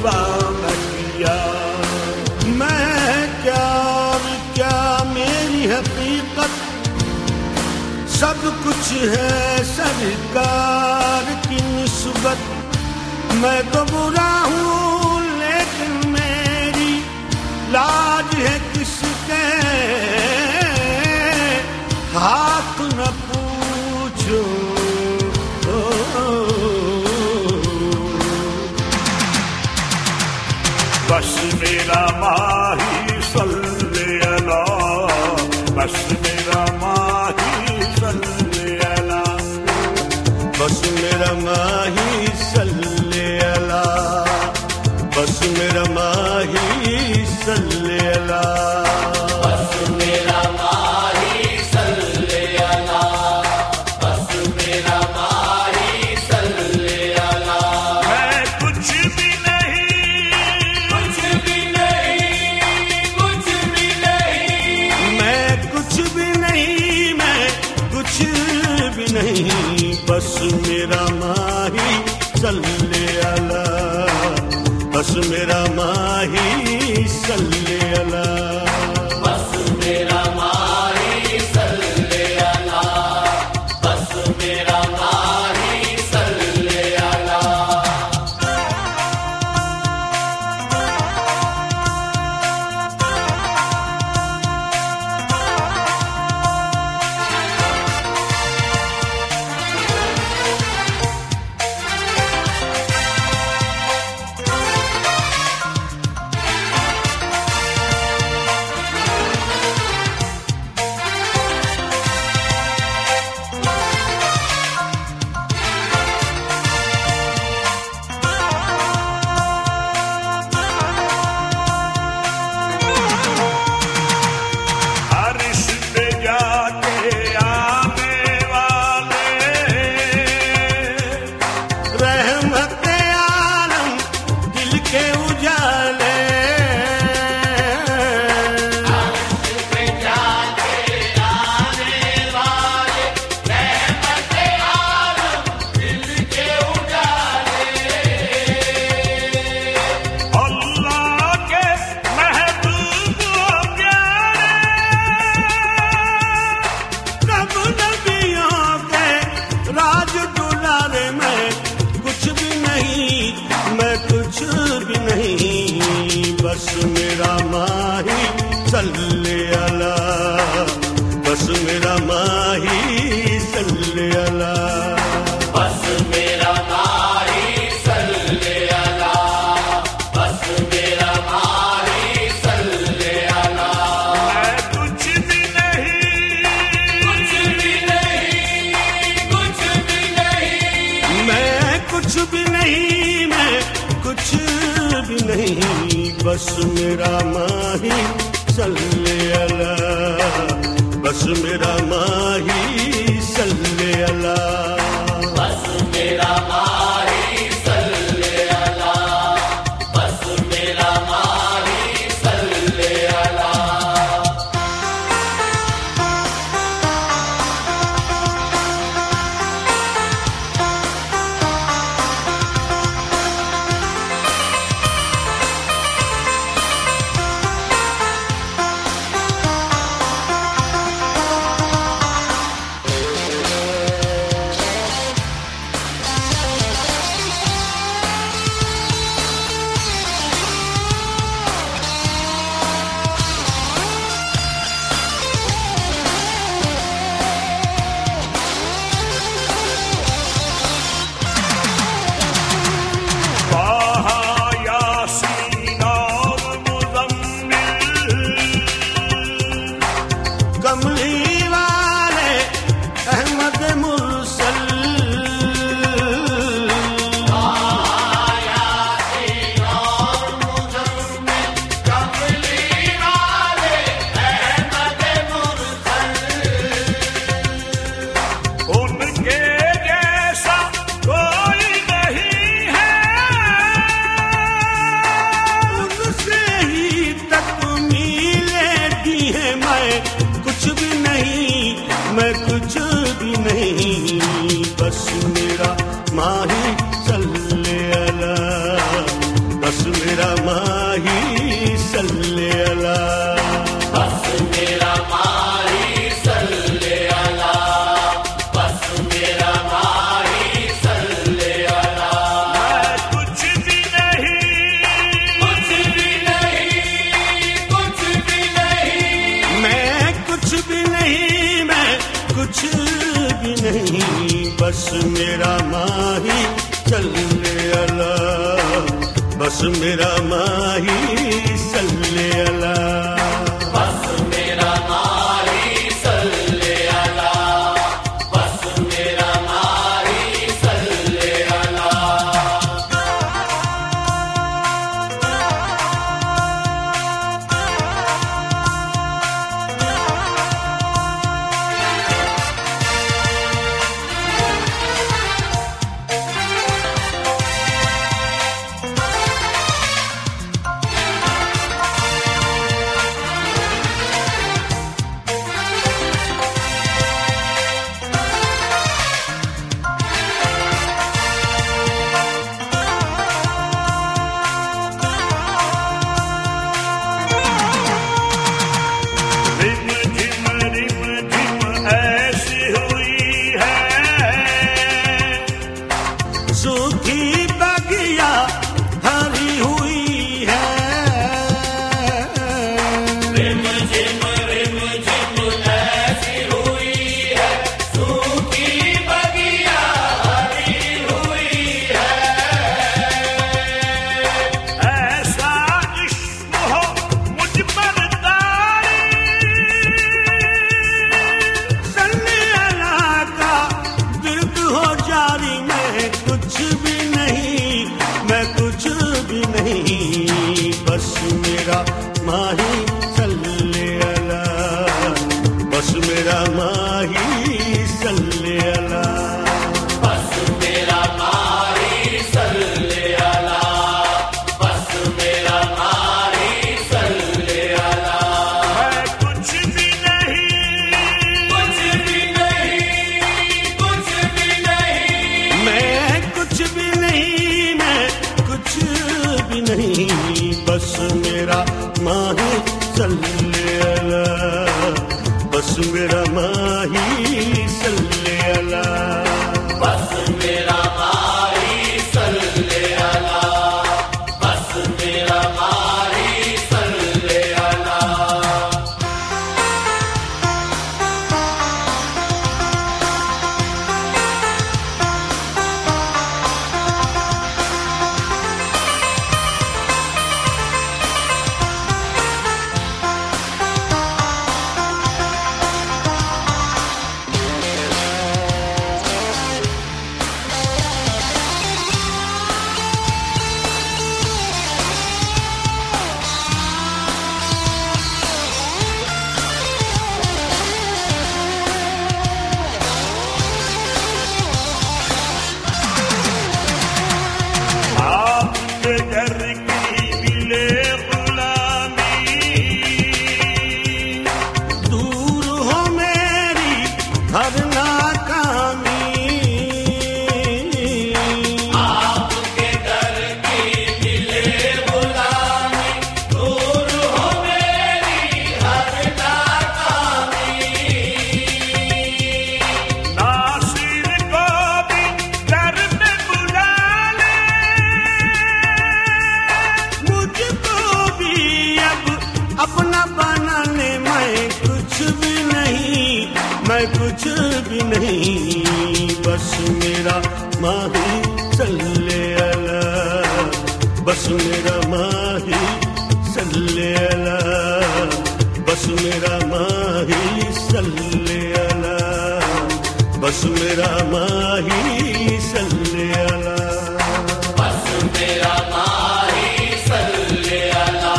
जुबा न किया। मैं क्या मेरी हकीकत, सब कुछ है सरकार की निस्बत। मैं तो बुरा हूँ लेकिन मेरी लाज है किसके, हाथ न पूछो। बस मेरा माही सल्ले अला, बस मेरा माही सल्ले अला, बस मेरा माही सल्ले अला, बस मेरा माही सल्ले अला, बस मेरा माही सल्ले अला, बस मेरा माही सल्ले अला। मैं कुछ भी नहीं, कुछ भी नहीं, कुछ भी नहीं, मैं कुछ भी नहीं, मैं कुछ भी नहीं, बस मेरा माही सल्ले अला, बस मेरा माही सल्ले अला, बस मेरा माही सल्ले अला, बस मेरा माही सल्ले अला। बस मेरा माही सल्ले अला, बस मेरा माही सल्ले अला, बस मेरा माही सल्ले अला, बस मेरा माही सल्ले अला। मैं कुछ भी नहीं, कुछ भी नहीं, कुछ भी नहीं, मैं कुछ भी नहीं, मैं कुछ भी नहीं, बस मेरा माही सल्ले अला, बस मेरा माही सल्ले अला, बस मेरा माही सल्ले अला, बस मेरा माही सल्ले अला। बस मेरा माही सल्ले अला, बस मेरा माही सल्ले अला, बस मेरा माही सल्ले अला, बस मेरा माही सल्ले अला। बस मेरा माही सल्ले अला, बस मेरा माही सल्ले अला, बस मेरा माही सल्ले अला, बस मेरा माही सल्ले अला। मैं कुछ भी नहीं, कुछ भी नहीं, कुछ भी नहीं, मैं कुछ भी नहीं, मैं कुछ भी नहीं, बस मेरा माही सल्ले अला, बस मेरा माही सल्ले अला, बस मेरा माही सल्ले अला, बस मेरा माही सल्ले अला। मैं कुछ भी नहीं, बस मेरा माही सल्ले अला, बस मेरा माही सल्ले अला, बस मेरा माही सल्ले अला, बस मेरा माही सल्ले अला, बस मेरा माही सल्ले अला,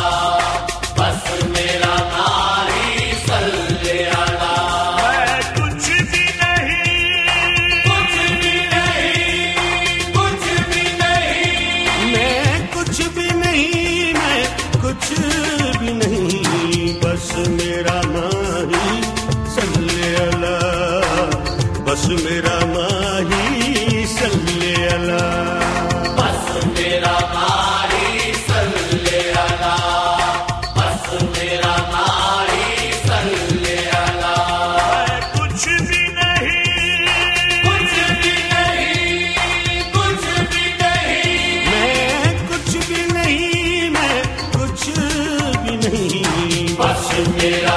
बस मेरा माही सल्ले अला। मैं कुछ भी नहीं, कुछ भी नहीं, कुछ भी नहीं, मैं कुछ भी नहीं, मैं कुछ भी नहीं, बस मेरा माही सल्ले अला, बस मेरा माही सल्ले अला, बस मेरा माही सल्ले अला, बस मेरा माही सल्ले अला। मैं कुछ भी नहीं, कुछ भी नहीं, कुछ भी नहीं, मैं कुछ भी नहीं, मैं कुछ भी नहीं, बस मेरा